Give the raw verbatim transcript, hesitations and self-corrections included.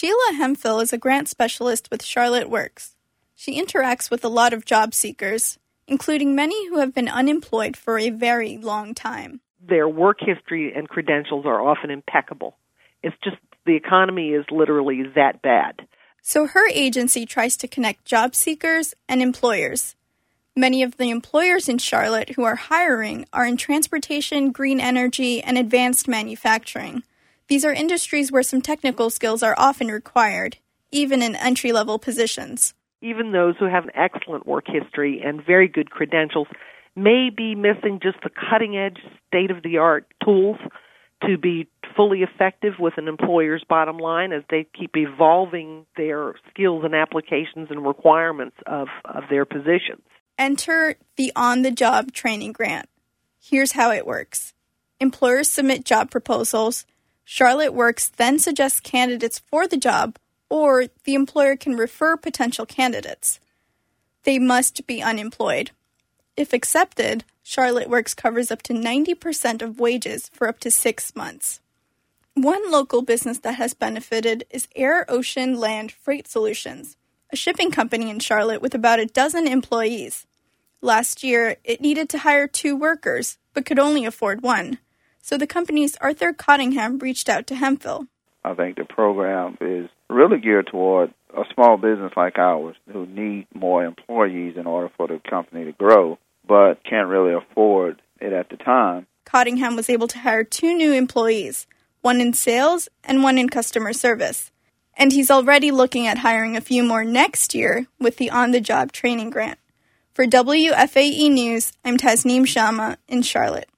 Sheila Hemphill is a grant specialist with Charlotte Works. She interacts with a lot of job seekers, including many who have been unemployed for a very long time. Their work history and credentials are often impeccable. It's just the economy is literally that bad. So her agency tries to connect job seekers and employers. Many of the employers in Charlotte who are hiring are in transportation, green energy, and advanced manufacturing. These are industries where some technical skills are often required, even in entry-level positions. Even those who have an excellent work history and very good credentials may be missing just the cutting-edge, state-of-the-art tools to be fully effective with an employer's bottom line as they keep evolving their skills and applications and requirements of, of their positions. Enter the On-the-Job Training Grant. Here's how it works. Employers submit job proposals. Charlotte Works then suggests candidates for the job, or the employer can refer potential candidates. They must be unemployed. If accepted, Charlotte Works covers up to ninety percent of wages for up to six months. One local business that has benefited is Air Ocean Land Freight Solutions, a shipping company in Charlotte with about a dozen employees. Last year, it needed to hire two workers, but could only afford one. So the company's Arthur Cottingham reached out to Hemphill. I think the program is really geared toward a small business like ours who need more employees in order for the company to grow, but can't really afford it at the time. Cottingham was able to hire two new employees, one in sales and one in customer service. And he's already looking at hiring a few more next year with the On-the-Job Training Grant. For W F A E News, I'm Tasneem Sharma in Charlotte.